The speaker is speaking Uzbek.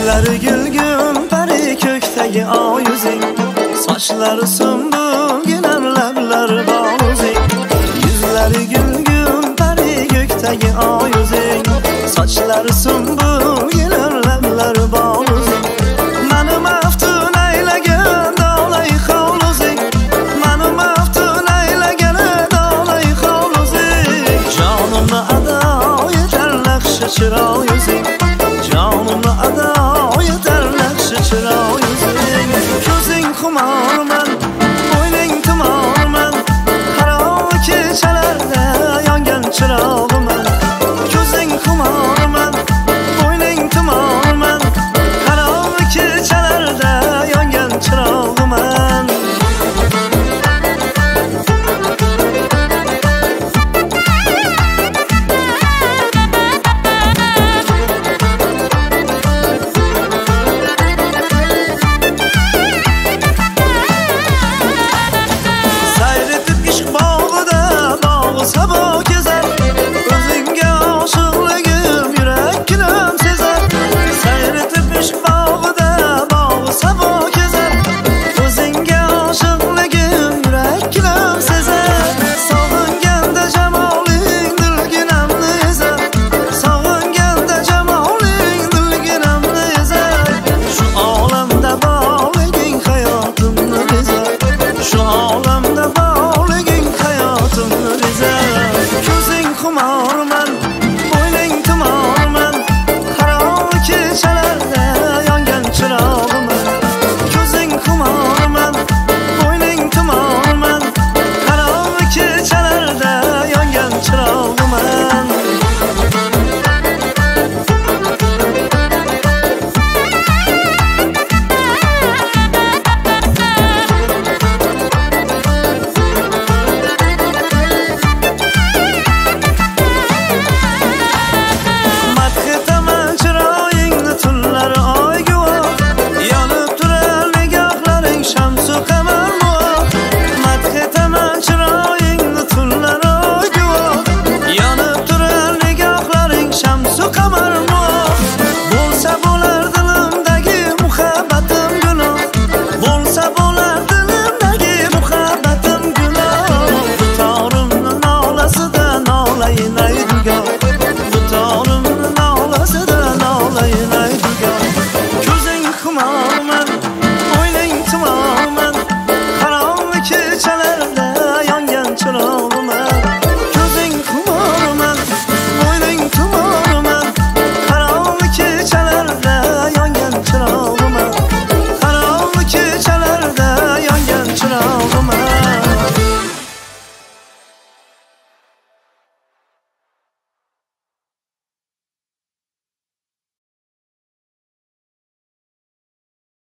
Yuzlari gulgum pari ko'kdagi oy yuzing, sochlari sumbul gilam lablari bozing. Yuzlari gulgum pari ko'kdagi oy yuzing, sochlari sumbul gilam lablari bozing. Mani maftun aylagan dolay hovluzing, mani maftun aylagan dolay hovluzing. Jonimni ado etar naqshi chiroq yuzing.